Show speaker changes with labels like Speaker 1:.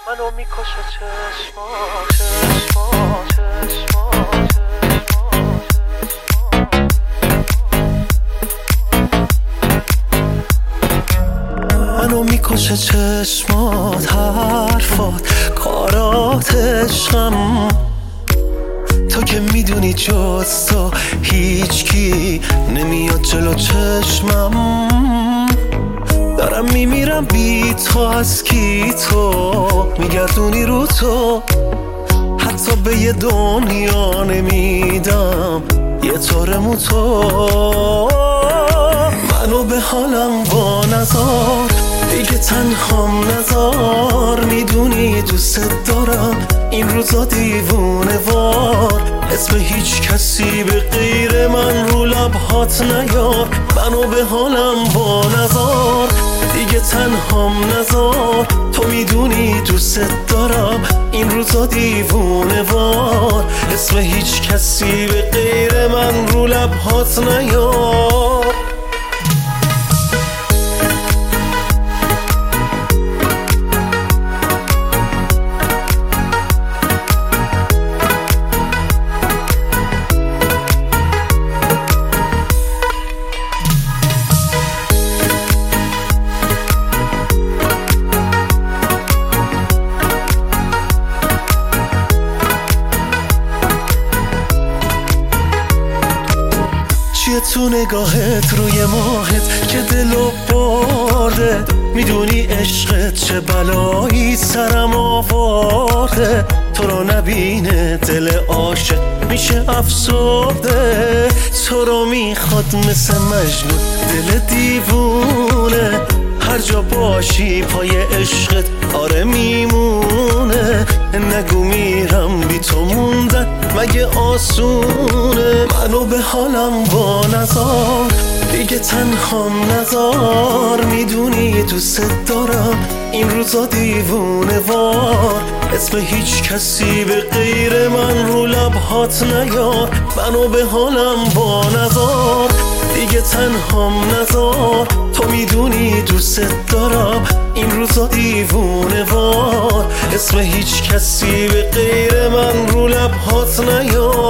Speaker 1: منو میکشه منو میکشه چشمات، حرفات، کارات عشقم. تو که میدونی جز تو هیچکی نمیاد جلو چشمم. دارم میمیرم بی تو، از کی تو میگردونی رو تو. حتی به یه دنیا نمیدم یه طورمو تو. منو به حالم با نذار، دیگه تنهام نذار. میدونی دوست دارم این روزا دیوونه وار. اسم هیچ کسی به غیر من رو لبهات نیار. منو به حالم با نذار، دیگه تنهام نذار. تو میدونی دوست دارم این روزا دیوونه وار. اسم هیچ کسی به غیر من رو لبهات نیار. چیه تو نگاهت روی ماهت که دلو برده؟ میدونی عشقت چه بلایی سرم آورده. تو رو نبینه دل عاشق میشه افسرده. تو رو میخواد مثل مجنون دل دیوونه. هر جا باشی پای عشقت آره میمونه. نگو میرم بی تو موندن مگه آسونه. منو به حالم با نذار، دیگه تنهام نذار. میدونی دوست دارم این روزا دیوونه وار. اسم هیچ کسی به غیر من رو لبهات نیار. منو به حالم با نذار، دیگه تنهام نذار. تو میدونی دوست دارم این روزا دیوونه وار. اسم هیچ کسی به غیر من رو لبهات نیار.